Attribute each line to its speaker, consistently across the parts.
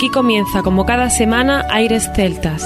Speaker 1: Aquí comienza, como cada semana, Aires Celtas.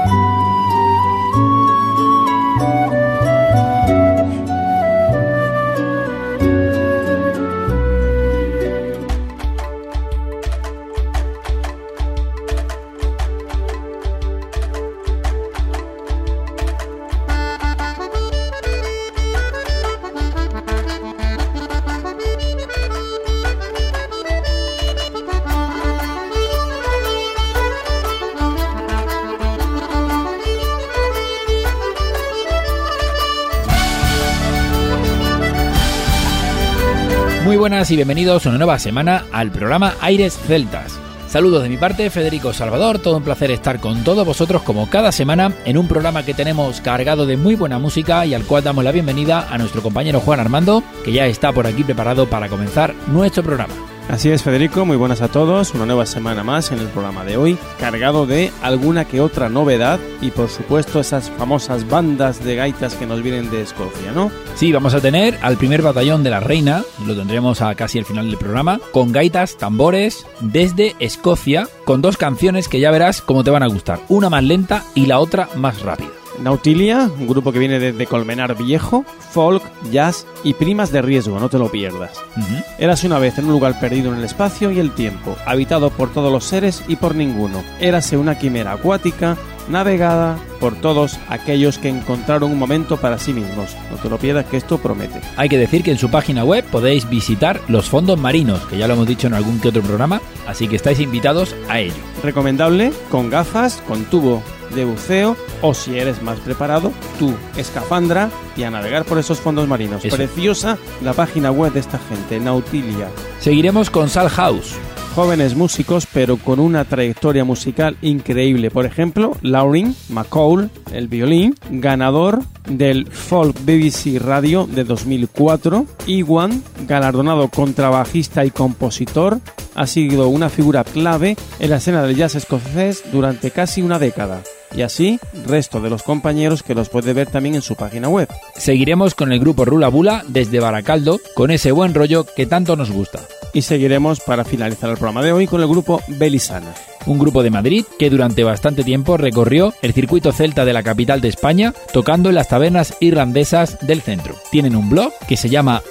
Speaker 2: Muy buenas y bienvenidos una nueva semana al programa Aires Celtas. Saludos de mi parte, Federico Salvador, todo un placer estar con todos vosotros como cada semana en un programa que tenemos cargado de muy buena música y al cual damos la bienvenida a nuestro compañero Juan Armando, que ya está por aquí preparado para comenzar nuestro programa.
Speaker 3: Así es, Federico, muy buenas a todos, una nueva semana más en el programa de hoy, cargado de alguna que otra novedad y por supuesto esas famosas bandas de gaitas que nos vienen de Escocia, ¿no?
Speaker 2: Sí, vamos a tener al primer batallón de la Reina, lo tendremos a casi el final del programa, con gaitas, tambores, desde Escocia, con dos canciones que ya verás cómo te van a gustar, una más lenta y la otra más rápida.
Speaker 3: Nautilia, un grupo que viene de Colmenar Viejo, folk, jazz y primas de riesgo, no te lo pierdas. Érase una vez en un lugar perdido en el espacio y el tiempo, habitado por todos los seres y por ninguno. Érase una quimera acuática, navegada por todos aquellos que encontraron un momento para sí mismos. No te lo pierdas, que esto promete.
Speaker 2: Hay que decir que en su página web podéis visitar los fondos marinos, que ya lo hemos dicho en algún que otro programa, así que estáis invitados a ello.
Speaker 3: Recomendable con gafas, con tubo de buceo o, si eres más preparado, tu escafandra y a navegar por esos fondos marinos. Eso. Preciosa la página web de esta gente, Nautilia.
Speaker 2: Seguiremos con Sal House.
Speaker 3: Jóvenes músicos, pero con una trayectoria musical increíble. Por ejemplo, Lauren McCall, el violín, ganador del Folk BBC Radio de 2004. Iwan, galardonado contrabajista y compositor, ha sido una figura clave en la escena del jazz escocés durante casi una década. Y así, resto de los compañeros que los puede ver también en su página web.
Speaker 2: Seguiremos con el grupo Rula Bula desde Baracaldo, con ese buen rollo que tanto nos gusta.
Speaker 3: Y seguiremos para finalizar el programa de hoy con el grupo Belisana.
Speaker 2: Un grupo de Madrid que durante bastante tiempo recorrió el circuito celta de la capital de España, tocando en las tabernas irlandesas del centro. Tienen un blog que se llama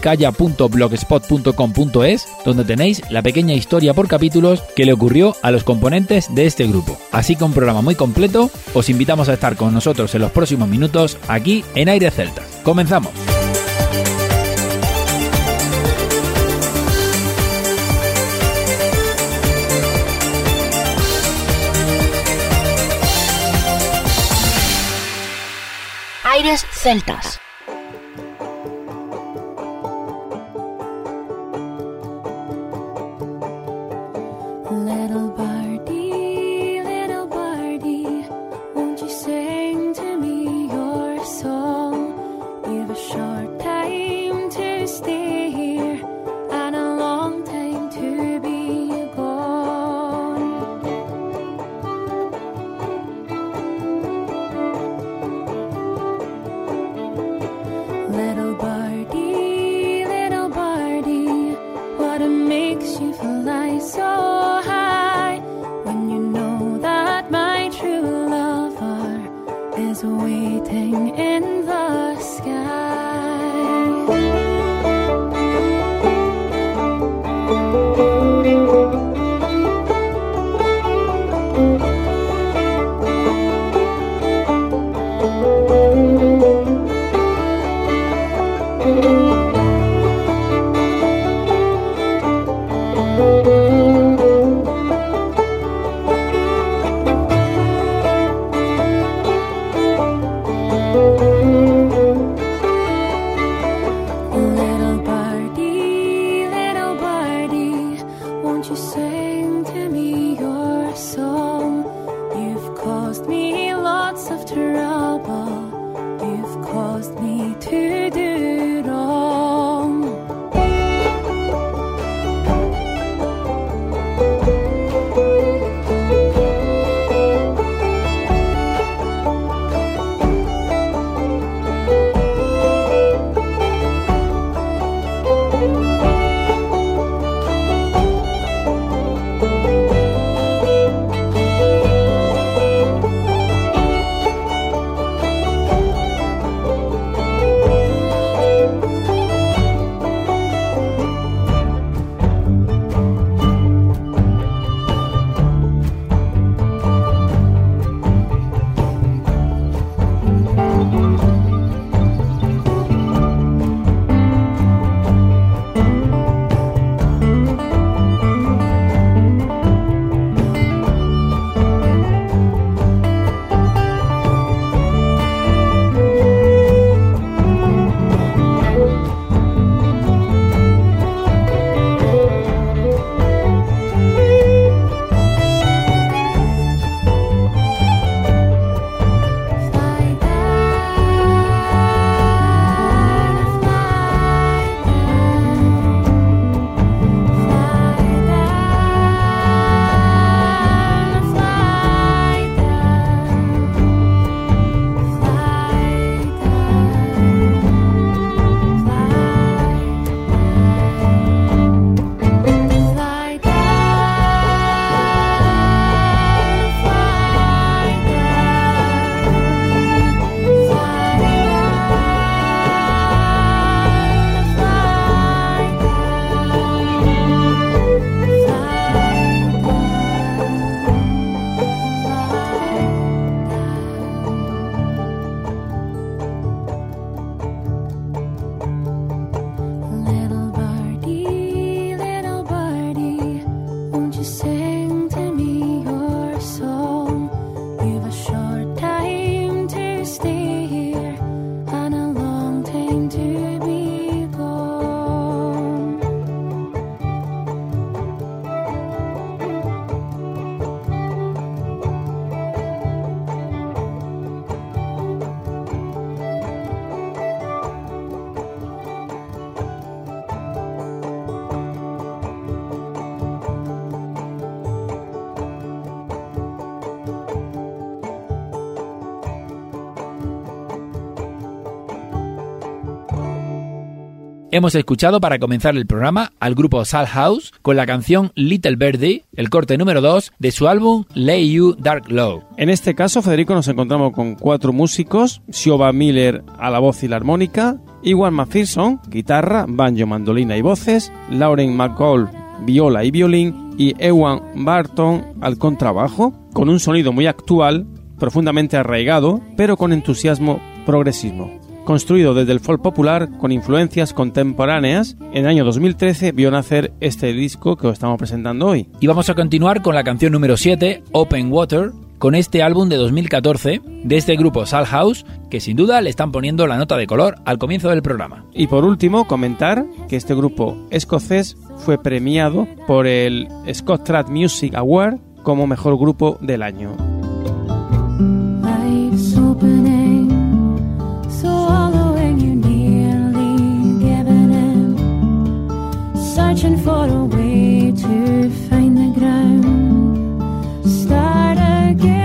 Speaker 2: oyeicalla.blogspot.com.es, donde tenéis la pequeña historia por capítulos que le ocurrió a los componentes de este grupo. Así que un programa muy completo, os invitamos a estar con nosotros en los próximos minutos aquí en Aires Celtas. ¡Comenzamos!
Speaker 4: Aires Celtas.
Speaker 5: Little birdie, won't you sing to me your song? You've a short time to stay here and a long time to be gone. Little birdie, what makes you fly so high when you know that my true lover is waiting in the sky?
Speaker 2: Hemos escuchado para comenzar el programa al grupo Salt House con la canción Little Birdie, el corte número 2 de su álbum Lay You Dark Low.
Speaker 3: En este caso, Federico, nos encontramos con 4 músicos: Siobhan Miller a la voz y la armónica, Iwan McPherson, guitarra, banjo, mandolina y voces, Lauren McCall, viola y violín, y Ewan Barton al contrabajo, con un sonido muy actual, profundamente arraigado, pero con entusiasmo progresismo. Construido desde el folk popular con influencias contemporáneas, en el año 2013 vio nacer este disco que os estamos presentando hoy.
Speaker 2: Y vamos a continuar con la canción número 7, Open Water, con este álbum de 2014 de este grupo Salt House, que sin duda le están poniendo la nota de color al comienzo del programa.
Speaker 3: Y por último, comentar que este grupo escocés fue premiado por el Scott Track Music Award como mejor grupo del año.
Speaker 5: Life's opening, swallowing you nearly given in, searching for a way to find the ground, start again.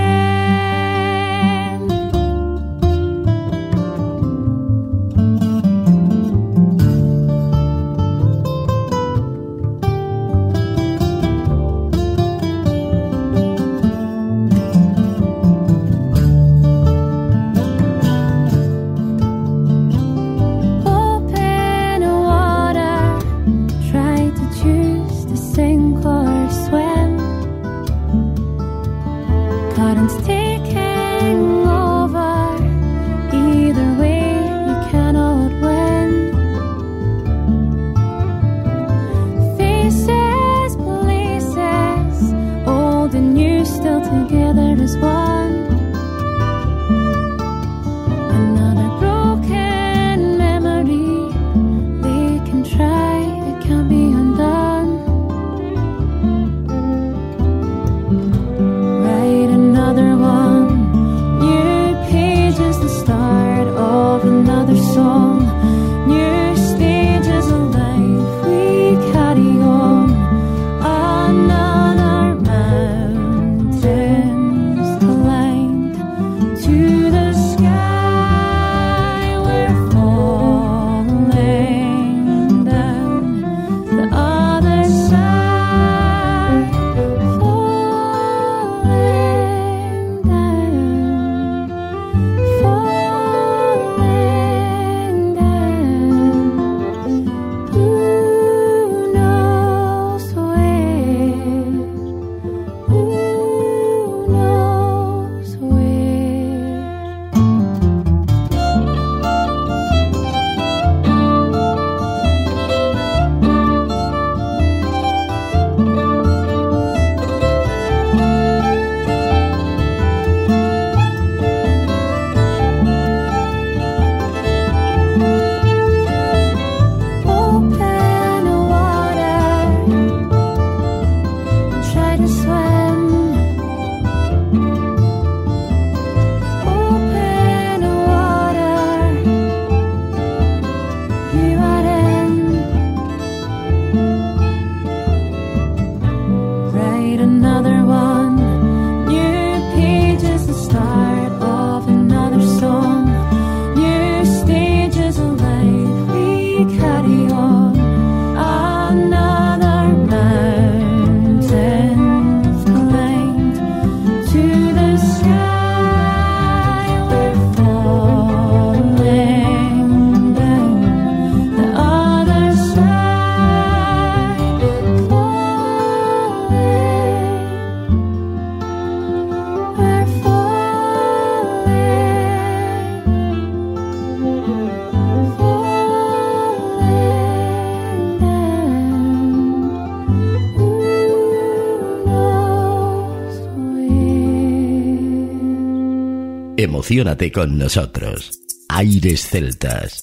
Speaker 6: Emociónate con nosotros. Aires Celtas.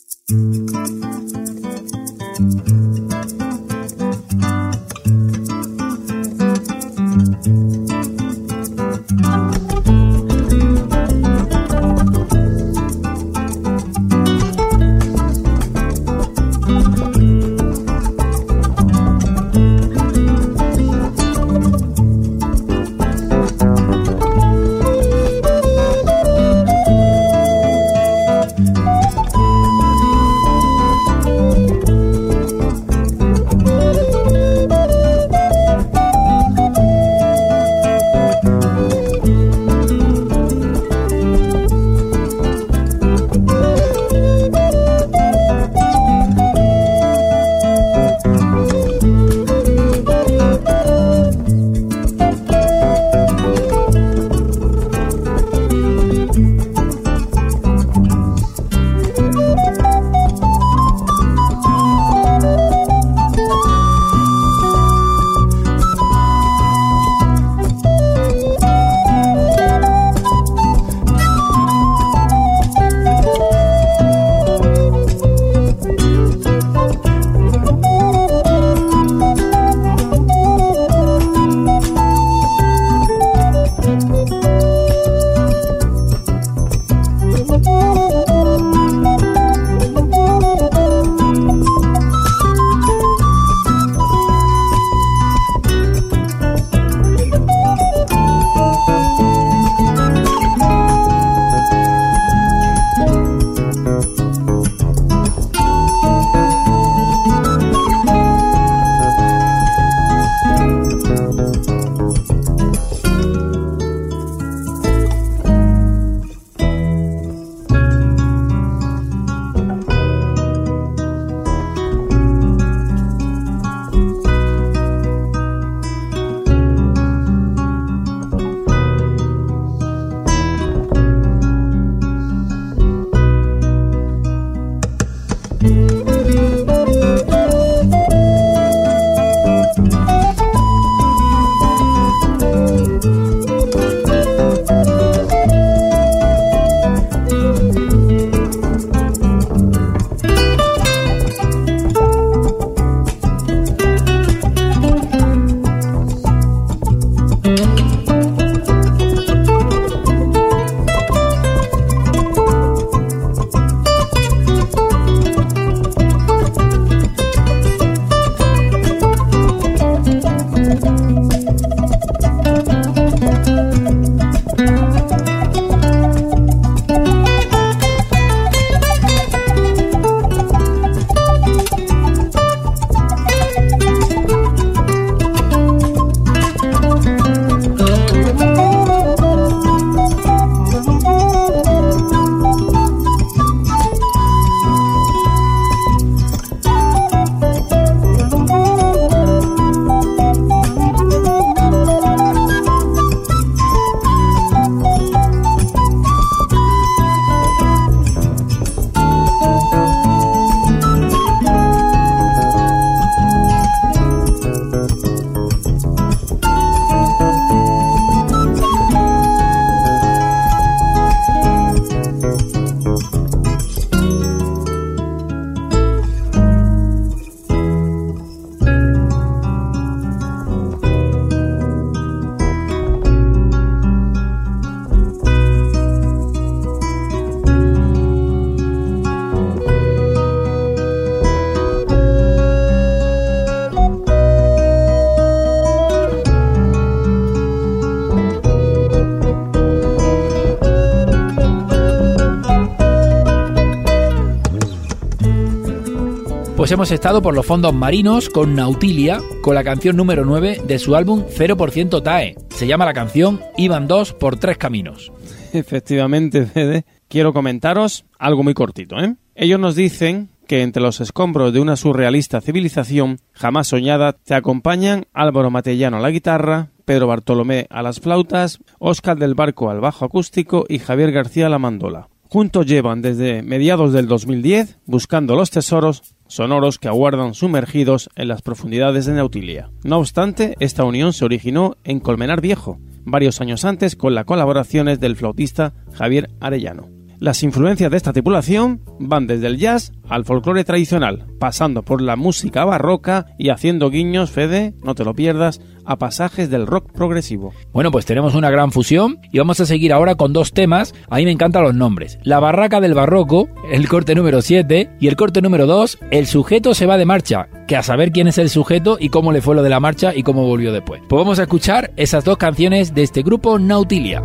Speaker 2: Pues hemos estado por los fondos marinos con Nautilia, con la canción número 9 de su álbum 0% TAE. Se llama la canción Iban dos por tres caminos.
Speaker 3: Efectivamente, Fede. Quiero comentaros algo muy cortito, ¿eh? Ellos nos dicen que entre los escombros de una surrealista civilización jamás soñada te acompañan Álvaro Matellano a la guitarra, Pedro Bartolomé a las flautas, Óscar del Barco al bajo acústico y Javier García a la mandola. Juntos llevan desde mediados del 2010 buscando los tesoros sonoros que aguardan sumergidos en las profundidades de Nautilia. No obstante, esta unión se originó en Colmenar Viejo, varios años antes con las colaboraciones del flautista Javier Arellano. Las influencias de esta tripulación van desde el jazz al folclore tradicional, pasando por la música barroca y haciendo guiños, Fede, no te lo pierdas, a pasajes del rock progresivo.
Speaker 2: Bueno, pues tenemos una gran fusión y vamos a seguir ahora con dos temas. A mí me encantan los nombres. La Barraca del Barroco, el corte número 7, y el corte número 2, El sujeto se va de marcha, que a saber quién es el sujeto y cómo le fue lo de la marcha y cómo volvió después. Pues vamos a escuchar esas dos canciones de este grupo Nautilia.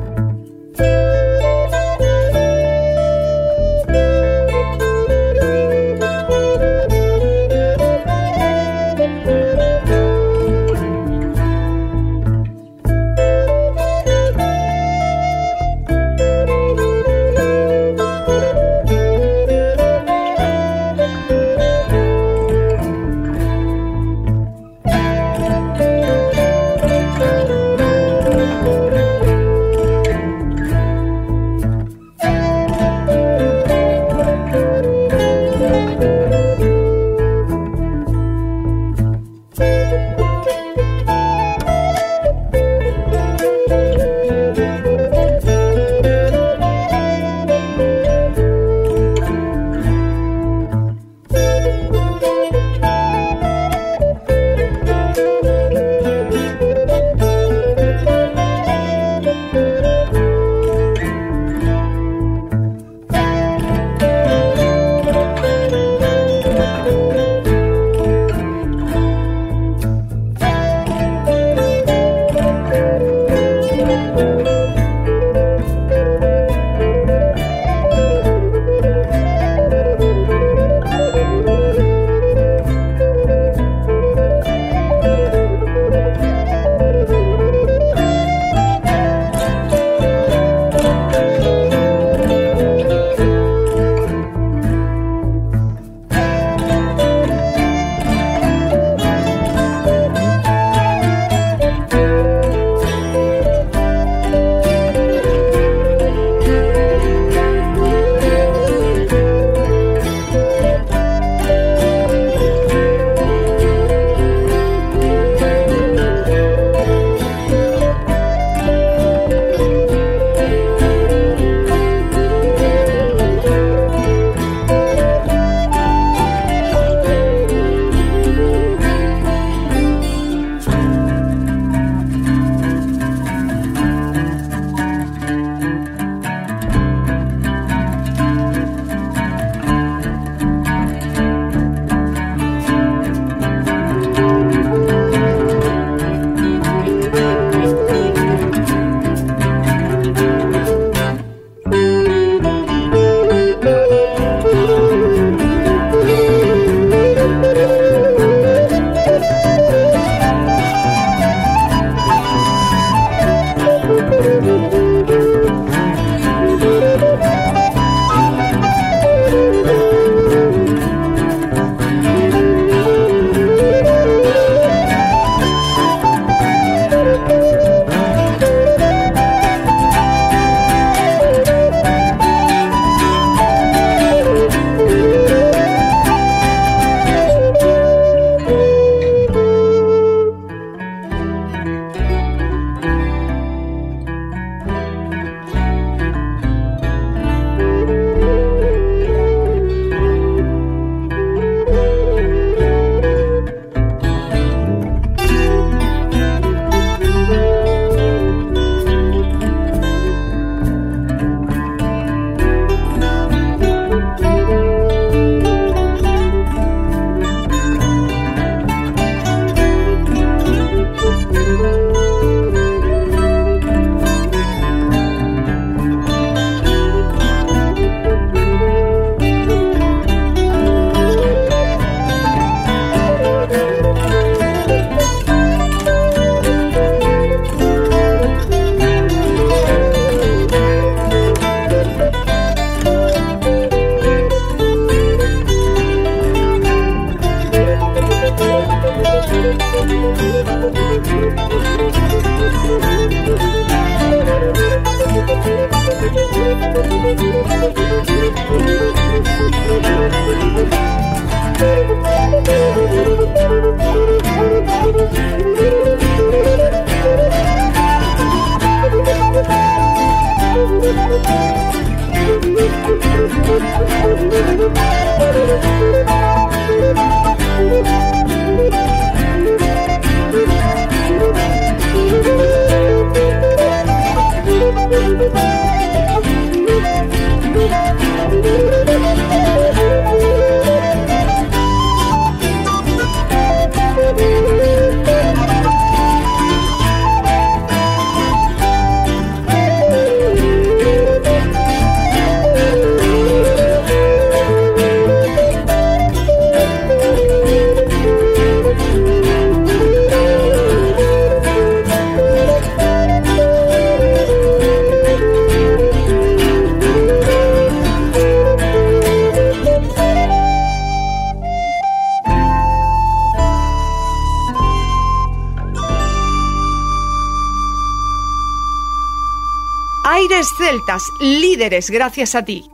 Speaker 7: Aires Celtas, líderes gracias a ti.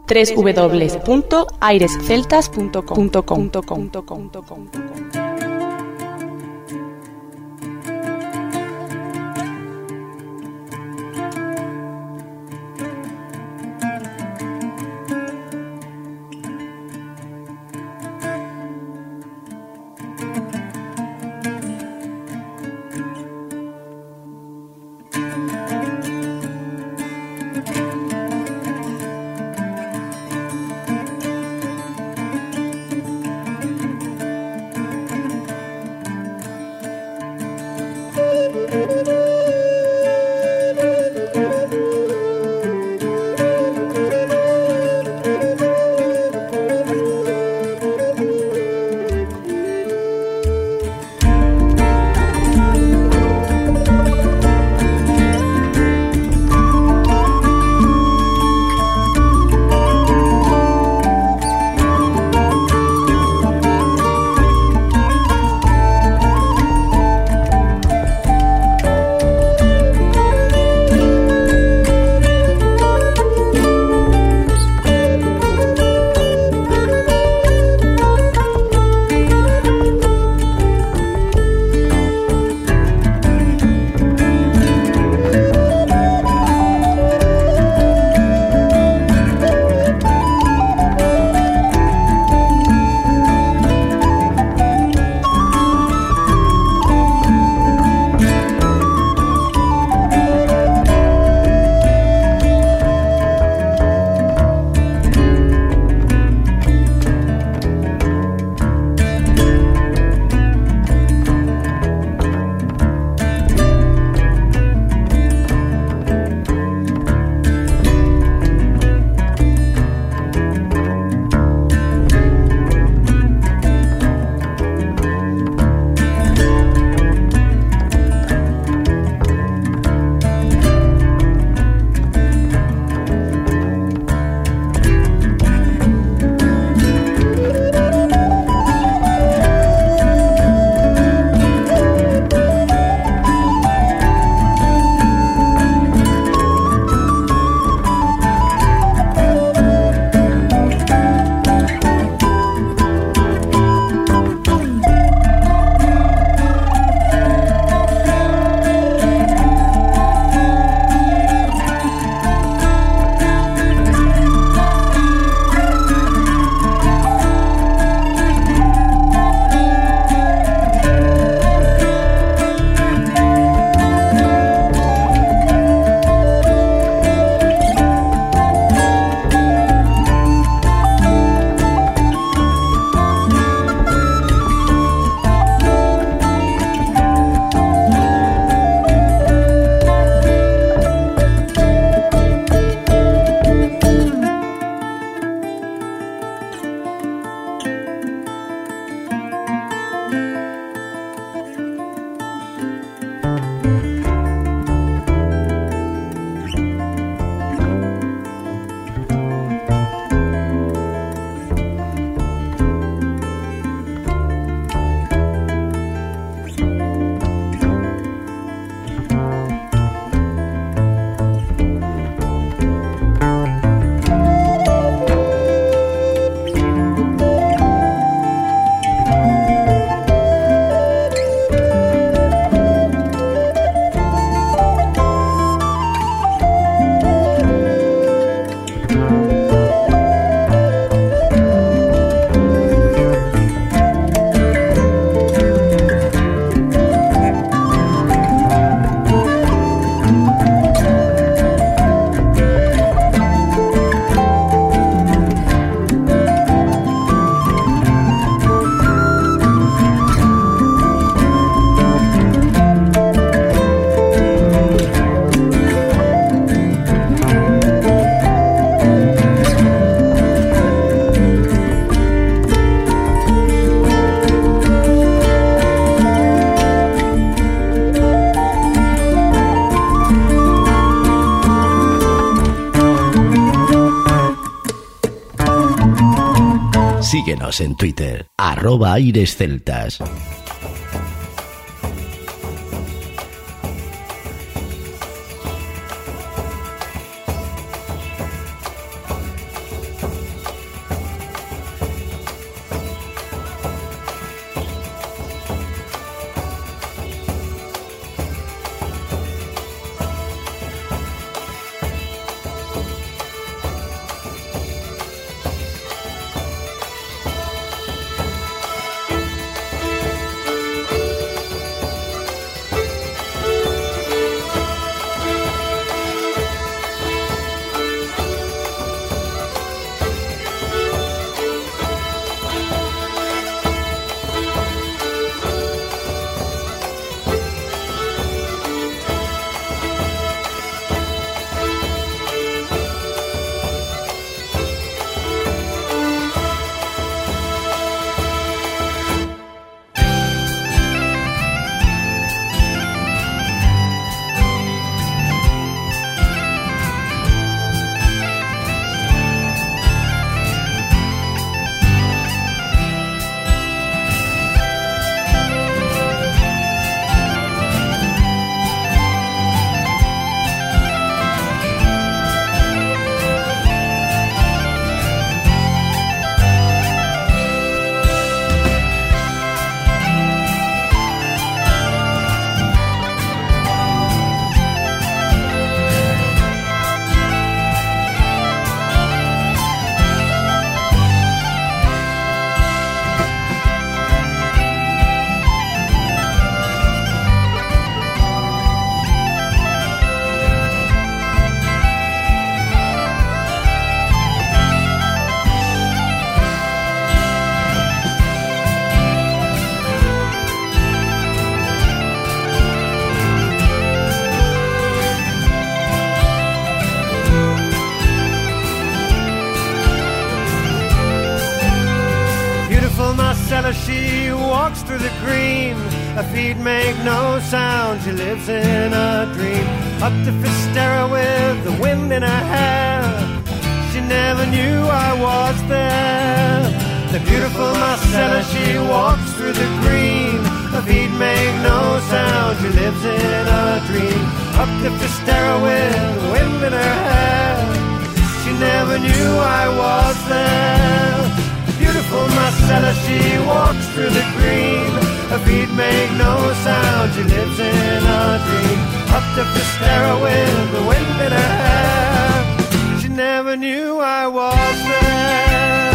Speaker 1: www.airesceltas.com.
Speaker 6: Síguenos en Twitter, @airesceltas.
Speaker 8: She walks through the green, her feet make no sound, she lives in a dream. Up to Fistera with the wind in her hair, she never knew I was there. The beautiful Marcella, she walks through the green, her feet make no sound, she lives in a dream. Up to Fistera with the wind in her hair, she never knew I was there. Beautiful Marcella, she walks through the green, her feet make no sound, she lives in a dream. Up to Fistera with the wind in her hair, she never knew I was there.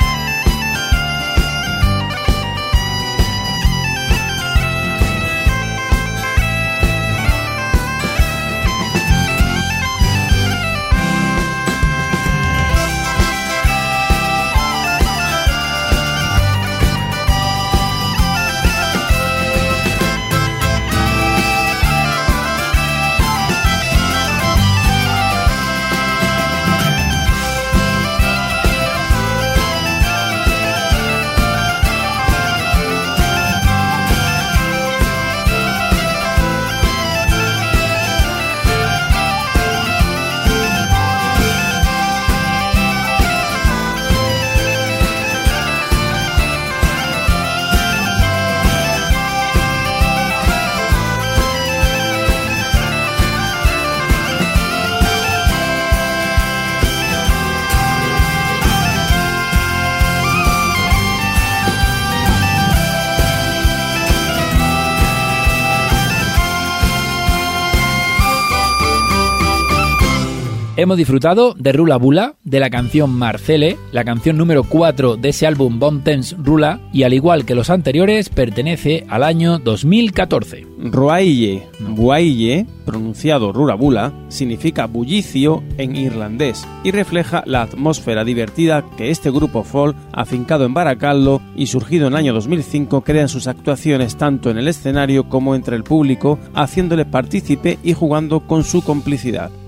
Speaker 2: Hemos disfrutado de Rula Bula, de la canción Marcele, la canción número 4 de ese álbum Bon Temps Rula, y al igual que los anteriores, pertenece al año 2014.
Speaker 3: Buaille, pronunciado Rula Bula, significa bullicio en irlandés y refleja la atmósfera divertida que este grupo folk, afincado en Baracaldo y surgido en el año 2005, crea en sus actuaciones tanto en el escenario como entre el público, haciéndole partícipe y jugando con su complicidad.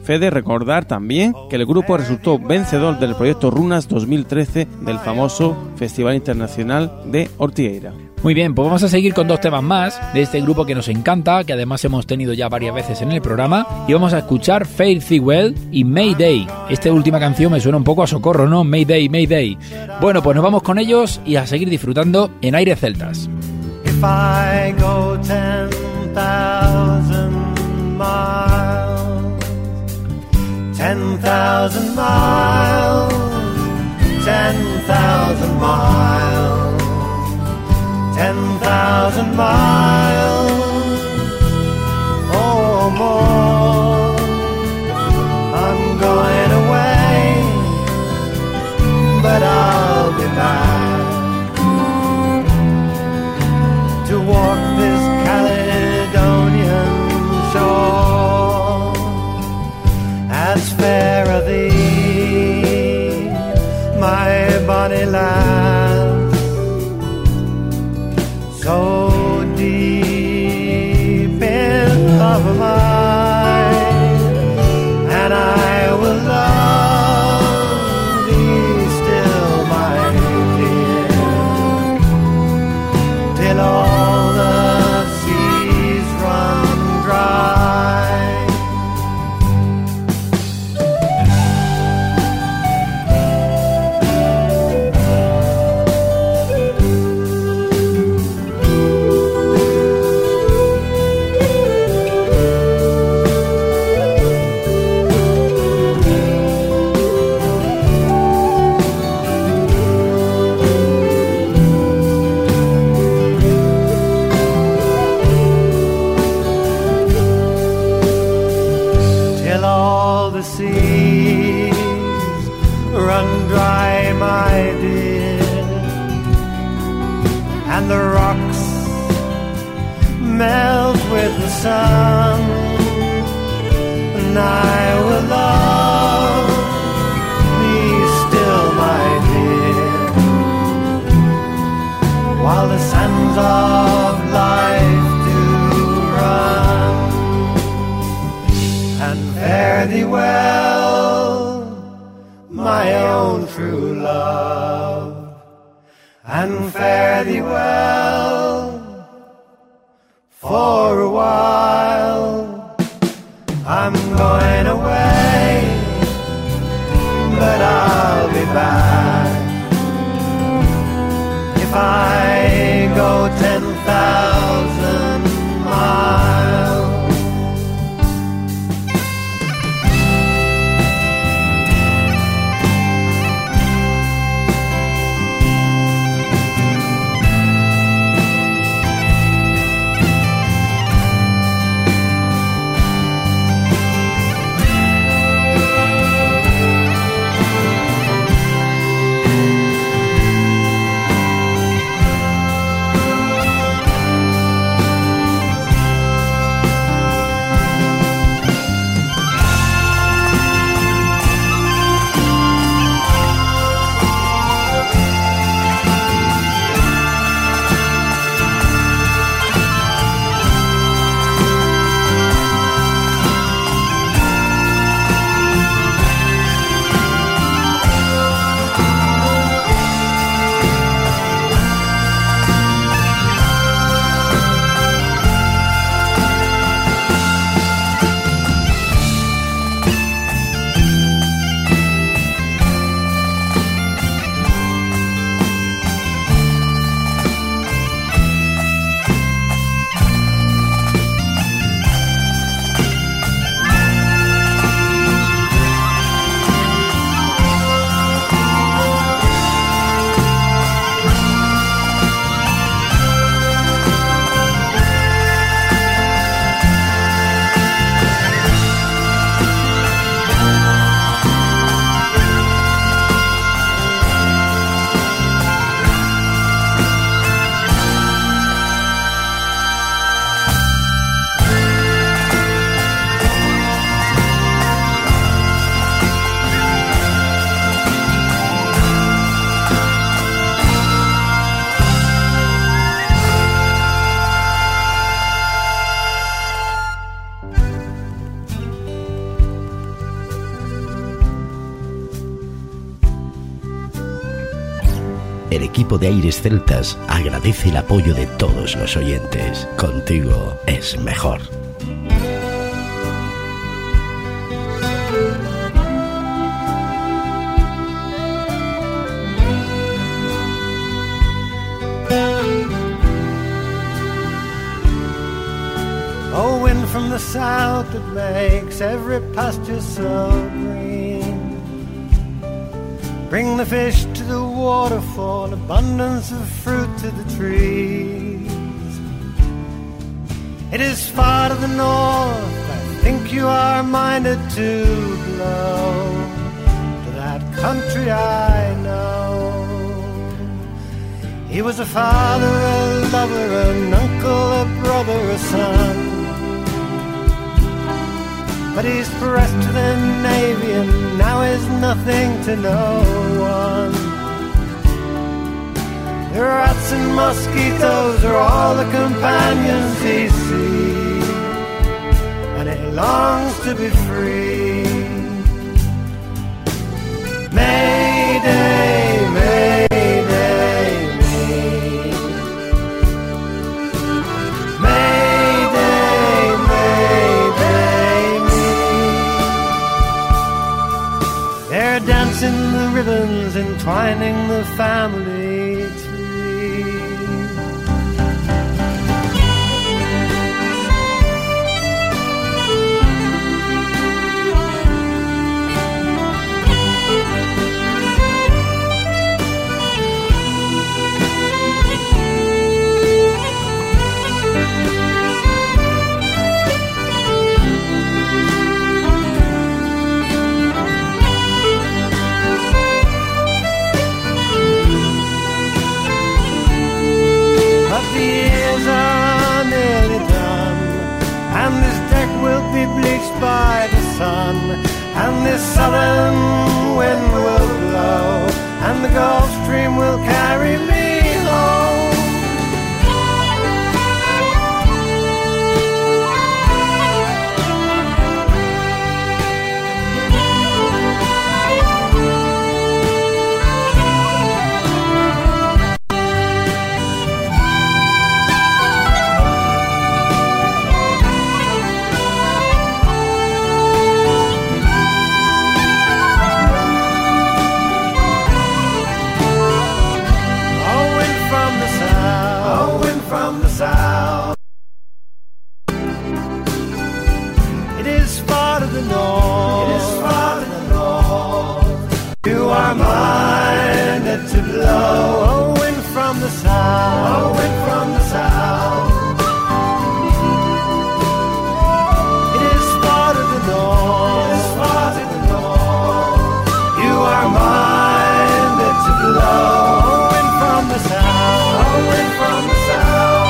Speaker 3: Fede, recordar también que el grupo resultó vencedor del proyecto Runas 2013 del famoso Festival Internacional de Ortigueira.
Speaker 2: Muy bien, pues vamos a seguir con 2 temas más de este grupo que nos encanta, que además hemos tenido ya varias veces en el programa, y vamos a escuchar Fare Thee Well y Mayday. Esta última canción me suena un poco a socorro, ¿no? Mayday, Mayday. Bueno, pues nos vamos con ellos y a seguir disfrutando en Aires Celtas.
Speaker 8: If I go 10,000 miles, 10,000 miles, 10,000 miles, 10,000 miles or more, I'm going away, but I'll be back to walk this Caledonian shore. As fair as thee, my bonny lass, so deep in love am I, and I will love thee still, my dear, till all the seas run dry. Till all the seas run dry, my dear, and the rocks melt with the sun, and I will love thee still, my dear, while the sands of life do run. And fare thee well, my own true love, and fare thee well for a while. I'm going away, but I'll be back. If I go 10,000 miles,
Speaker 6: El equipo de Aires Celtas agradece el apoyo de todos los oyentes. Contigo es mejor.
Speaker 8: Oh, wind from the south that makes every pasture so green. Bring the fish to the waterfall, abundance of fruit to the trees. It is far to the north, I think you are minded to blow to that country I know. He was a father, a lover, an uncle, a brother, a son. But he's pressed to the Navy and now is nothing to no one. The rats and mosquitoes are all the companions he sees, and he longs to be free. Mayday, mayday, me. Mayday, mayday, me. They're dancing the ribbons, entwining the family tree. Bleached by the sun, and this southern wind will blow, and the Gulf Stream will carry me home. South. It is far to the north. It is far to the north. You are minded to blow. Oh, wind from the south. Oh, wind from the south. It is far to the north. It is far to the north. You are minded to blow. Oh, wind from the south. Oh, wind from the south.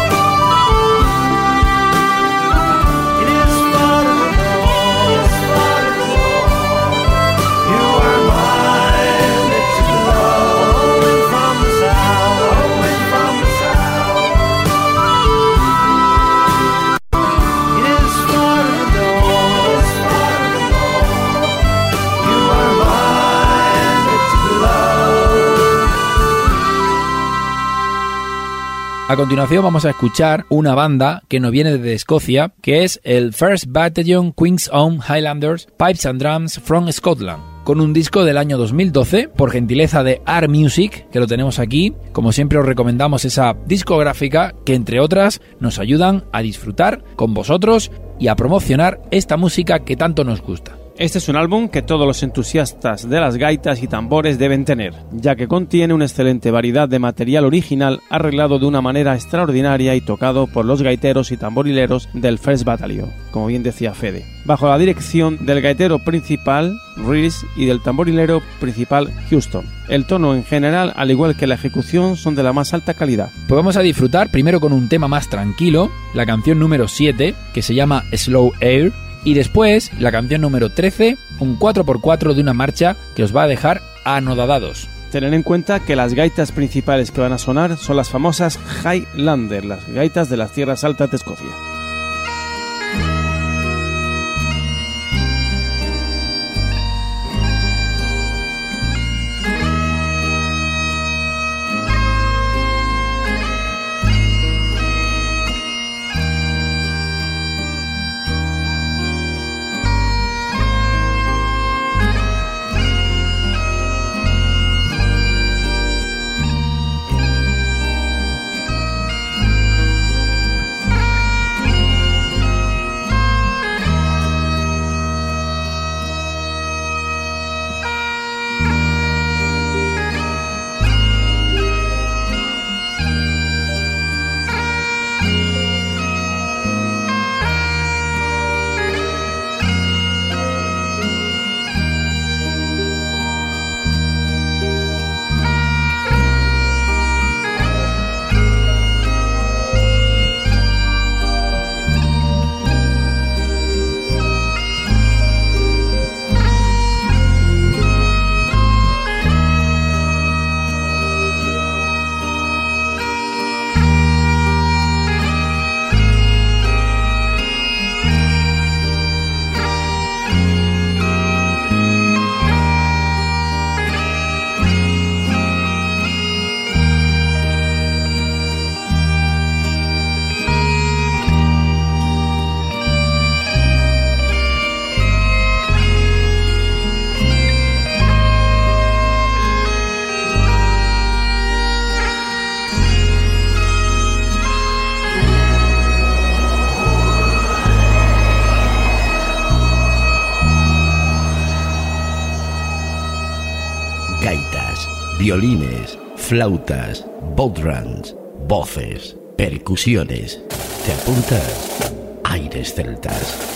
Speaker 2: A continuación vamos a escuchar una banda que nos viene desde Escocia, que es el First Battalion Queen's Own Highlanders Pipes and Drums from Scotland, con un disco del año 2012, por gentileza de Art Music, que lo tenemos aquí. Como siempre os recomendamos esa discográfica que, entre otras, nos ayudan a disfrutar con vosotros y a promocionar esta música que tanto nos gusta.
Speaker 3: Este es un álbum que todos los entusiastas de las gaitas y tambores deben tener, ya que contiene una excelente variedad de material original arreglado de una manera extraordinaria y tocado por los gaiteros y tamborileros del First Battalion, como bien decía Fede, bajo la dirección del gaitero principal, Reese, y del tamborilero principal, Houston. El tono en general, al igual que la ejecución, son de la más alta calidad.
Speaker 2: Pues vamos a disfrutar primero con un tema más tranquilo, la canción número 7, que se llama Slow Air, y después la canción número 13, un 4x4 de una marcha que os va a dejar anodadados.
Speaker 3: Tened en cuenta que las gaitas principales que van a sonar son las famosas Highlander, las gaitas de las tierras altas de Escocia.
Speaker 6: violines, flautas, bodhrans, voces, percusiones. ¿Te apuntas? Aires celtas.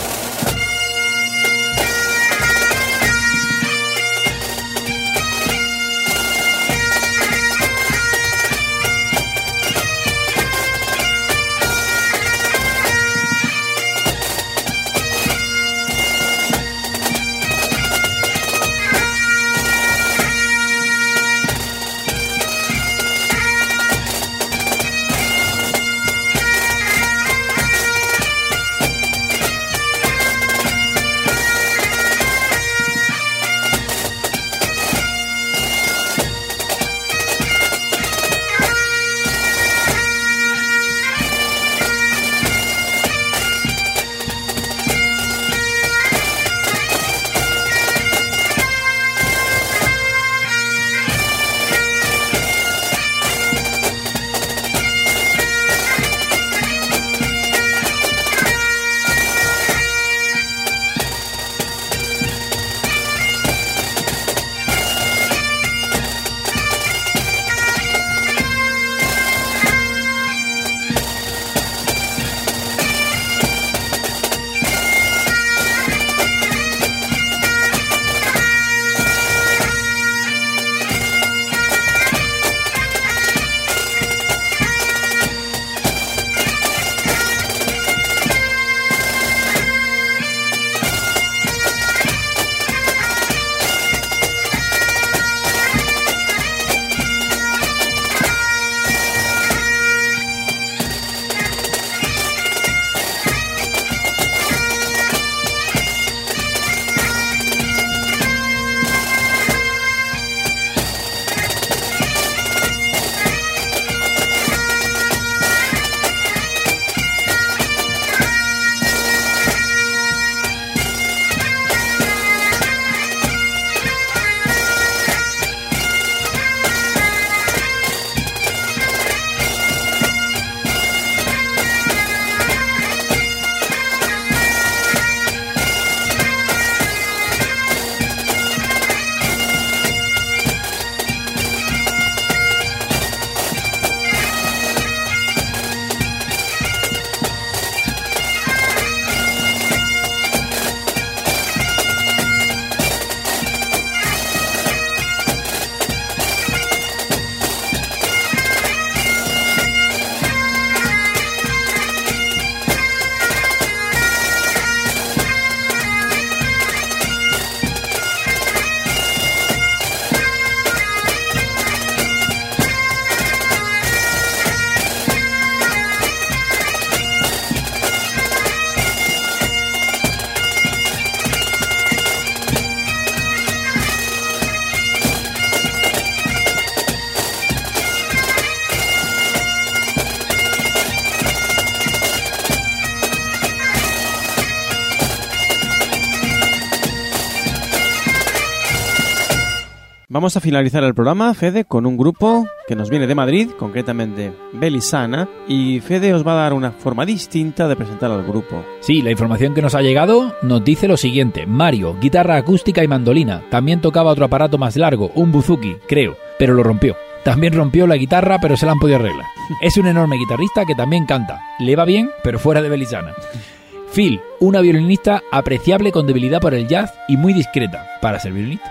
Speaker 3: Vamos a finalizar el programa, Fede, con un grupo que nos viene de Madrid, concretamente Belisana, y Fede os va a dar una forma distinta de presentar al grupo.
Speaker 2: Sí, la información que nos ha llegado nos dice lo siguiente. Mario, guitarra acústica y mandolina. También tocaba otro aparato más largo, un buzuki, creo, pero lo rompió. También rompió la guitarra, pero se la han podido arreglar. Es un enorme guitarrista que también canta. Le va bien, pero fuera de Belisana. Phil, una violinista apreciable con debilidad por el jazz y muy discreta para ser violinista.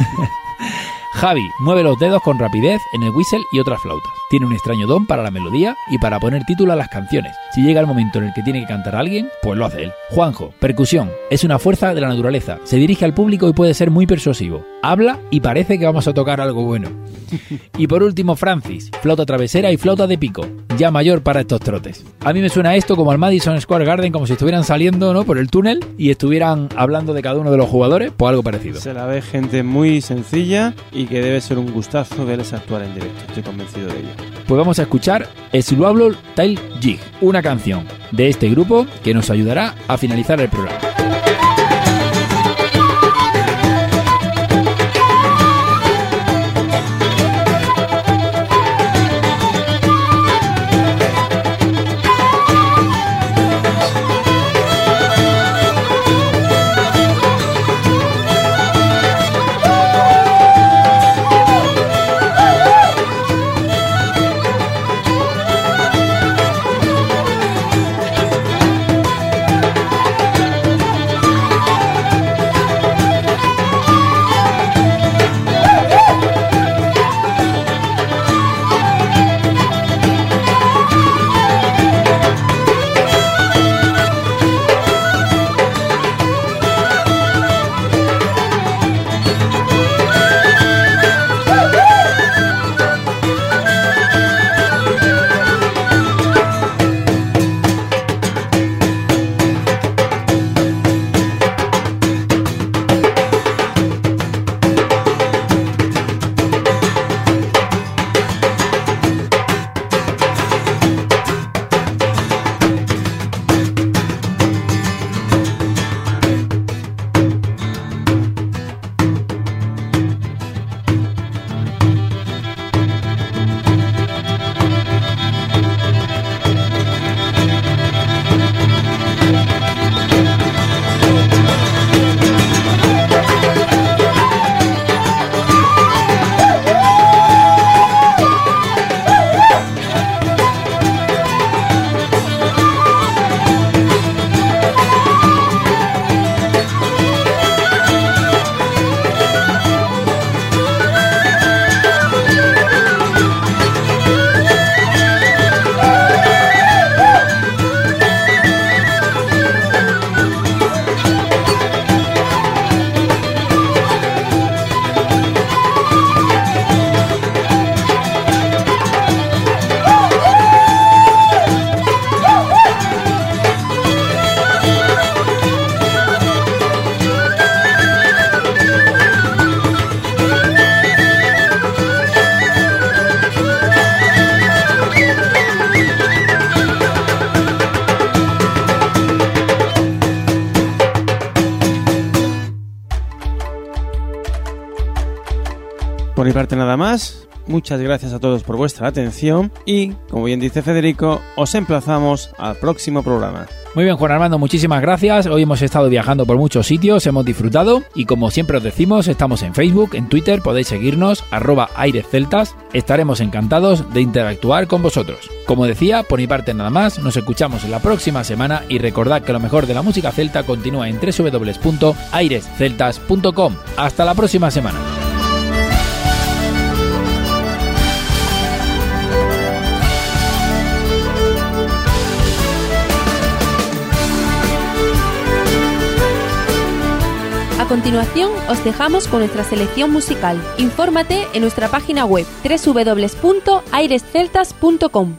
Speaker 2: Javi mueve los dedos con rapidez en el whistle y otras flautas. Tiene un extraño don para la melodía y para poner título a las canciones. Si llega el momento en el que tiene que cantar a alguien, pues lo hace él. Juanjo, percusión. Es una fuerza de la naturaleza. Se dirige al público y puede ser muy persuasivo. Habla y parece que vamos a tocar algo bueno. Y por último, Francis, flauta travesera y flauta de pico. Ya mayor para estos trotes. A mí me suena esto como al Madison Square Garden, como si estuvieran saliendo, ¿no?, por el túnel y estuvieran hablando de cada uno de los jugadores, pues algo parecido.
Speaker 3: Se la ve gente muy sencilla y que debe ser un gustazo verles actuar en directo. Estoy convencido de ello.
Speaker 2: Pues vamos a escuchar Swallow Tail Jig, una canción de este grupo que nos ayudará a finalizar el programa.
Speaker 3: parte nada más. Muchas gracias a todos por vuestra atención y, como bien dice Federico, os emplazamos al próximo programa.
Speaker 2: Muy bien, Juan Armando, muchísimas gracias. Hoy hemos estado viajando por muchos sitios, hemos disfrutado y como siempre os decimos, estamos en Facebook, en Twitter, podéis seguirnos, @airesceltas. Estaremos encantados de interactuar con vosotros. Como decía, por mi parte nada más, nos escuchamos en la próxima semana y recordad que lo mejor de la música celta continúa en www.airesceltas.com. Hasta la próxima semana.
Speaker 9: A continuación, os dejamos con nuestra selección musical. Infórmate en nuestra página web www.airesceltas.com.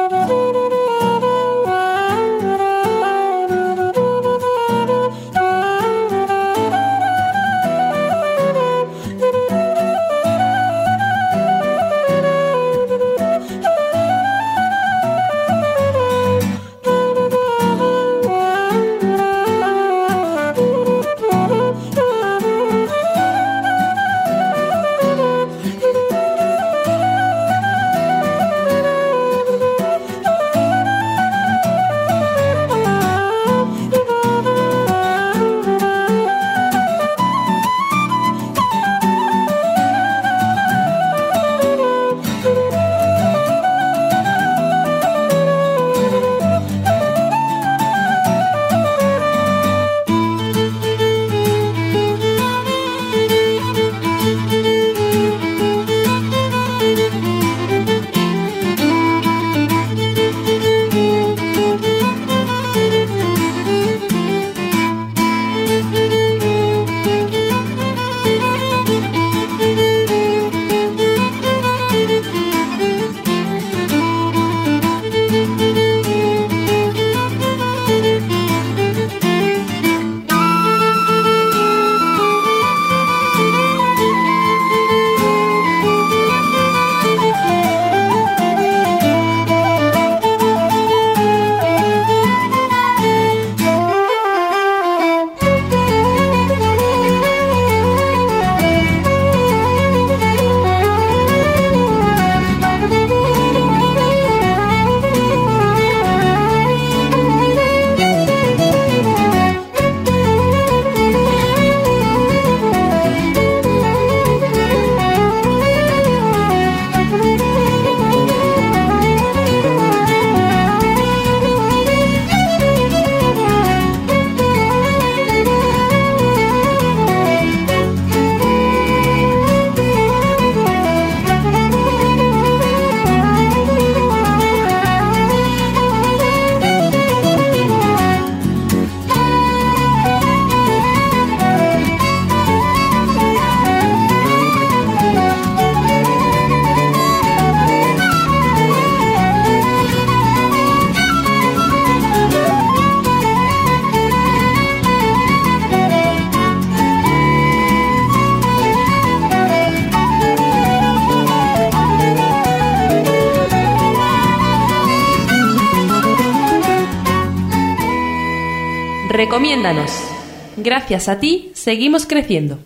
Speaker 9: Recomiéndanos. Gracias a ti, seguimos creciendo.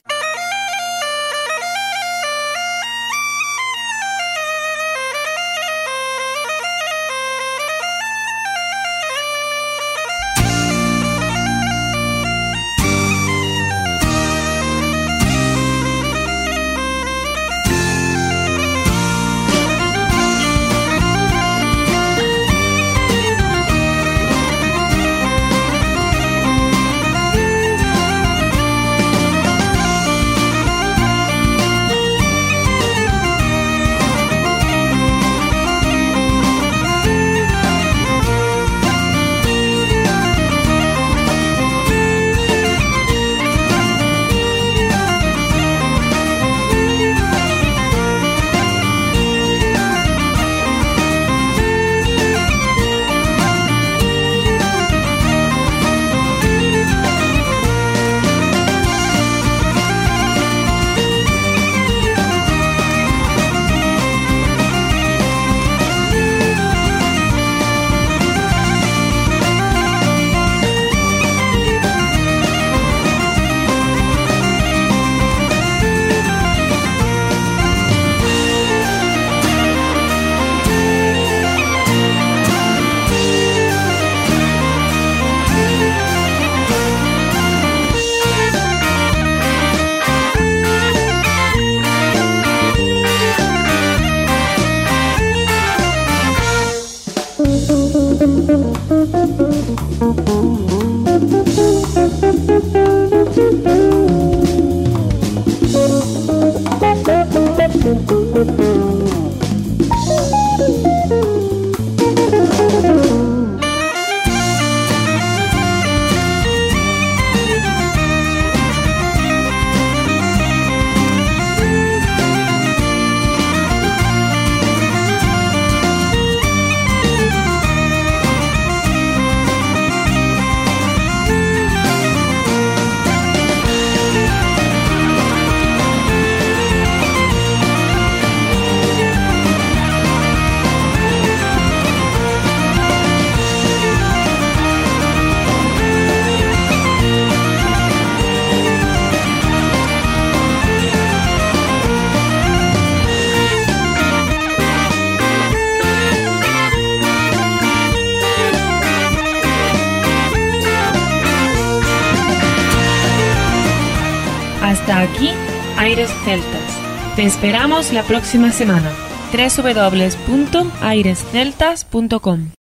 Speaker 1: Hasta aquí, Aires Celtas. Te esperamos la próxima semana. www.airesceltas.com